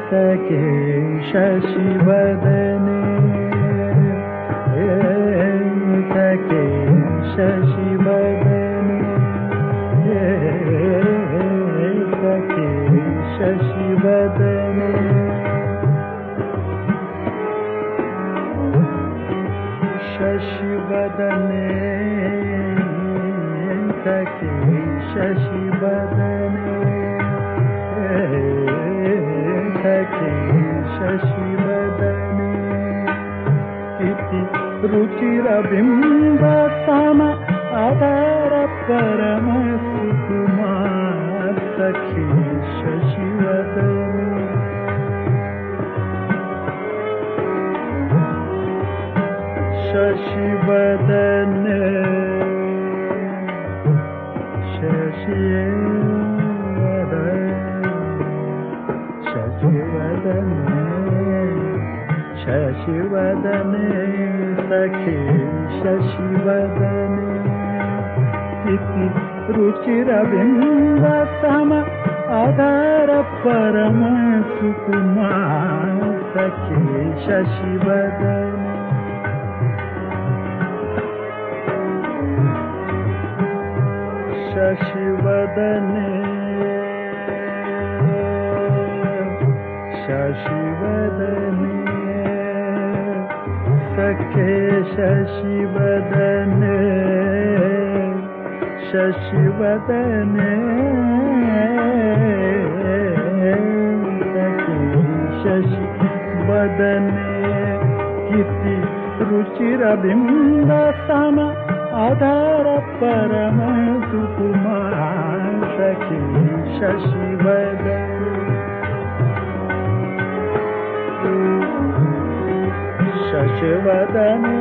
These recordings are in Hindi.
सखे शशिवदने सखे शशिवदने सखे शशिवदने शशिवदने सखे शशिवदने सखे शशिवदने इति रुचिरबिम्ब सम आधार परम सुकुमार सखे शशिवदने शशिवदने शशिवदने सखे शशिवदने इति रुचिरबिम्ब सम आधार परम सुकुमार सखे शशिवदने शशिवदने शशिवदने सखे शशिवदने शशिवदने सखे शशिवदने इति रुचिरबिम्ब सम आधार परम सुकुमार सखे शशिवदने शशिवदने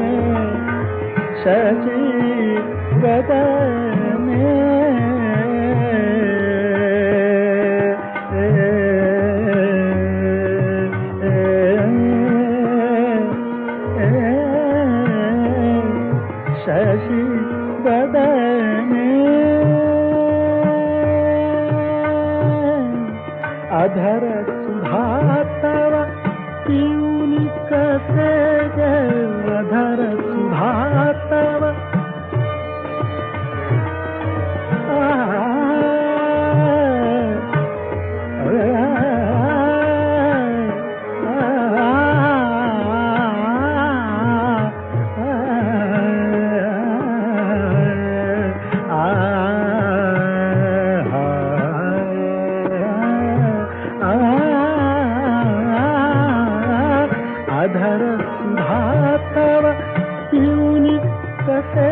शशिवदने शशिवदने अधर सुधा तव पीयूनि कसे अधर सुधा तव अधर सुधा तव पीयूनि कसे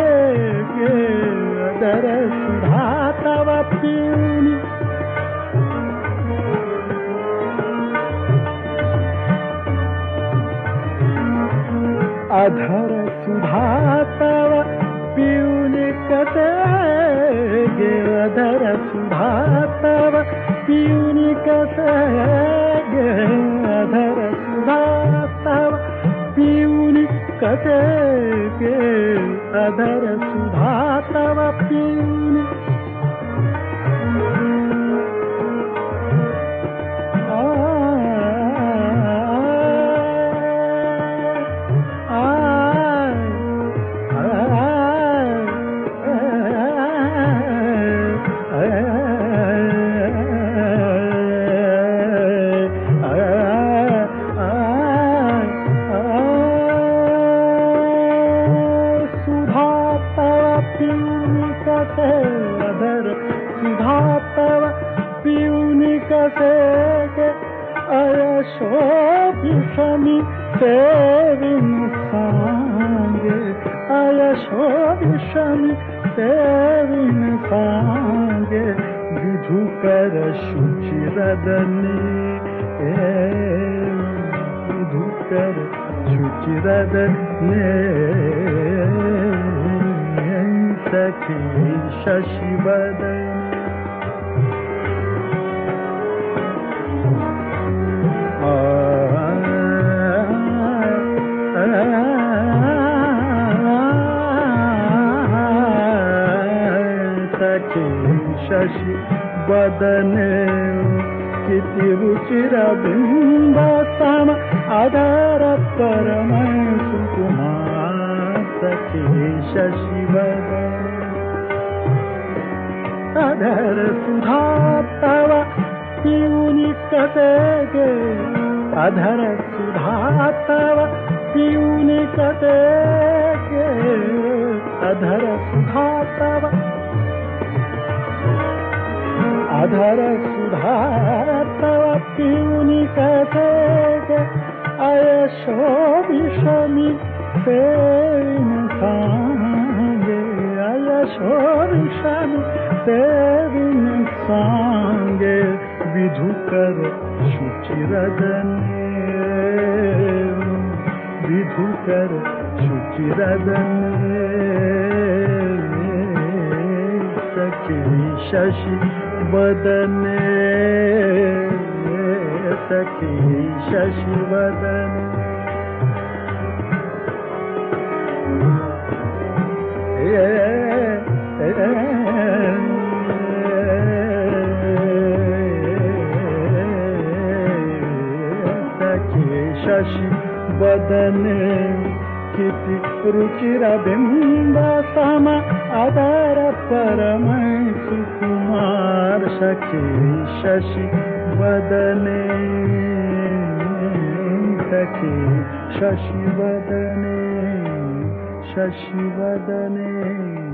अधर सुधा तव पीयूनि अधर सुधा तव पीयूनि कसे अधर सुधा तव पीयूनि कसे अधर सुधा तव पीयूनि कसे अधर सुधा तव पीयूनि अधर सुधा तव पीयूनि कसे अयशोभिषमि सेविन सांगे अयशोभिषमि सेविन सांगे विधुकर शुचिरदने विधुकर शुचिरदने सखे शशिवदने सखे शशिवदने किति रुचिरबिम्ब सम अधर परम सुकुमार सखी शशिवदन अधर सुधा तव पीयूनि कतेगे अधर सुधा तव पीयूनि कतेगे अधर सुधा तव अधर सुधा तव पीयूनि कतेगे अयशो विषमी सेविन सांगे अयशो विषमी सेविन सांगे विधुकर शुचिरदने विधुकर शुचिरदने सखी शशि वदने सखी शशि वदने शशि वदने किति रुचिरबिम्ब सम अधर परम सुकुमार सखी शशि वदने सखी शशि वदने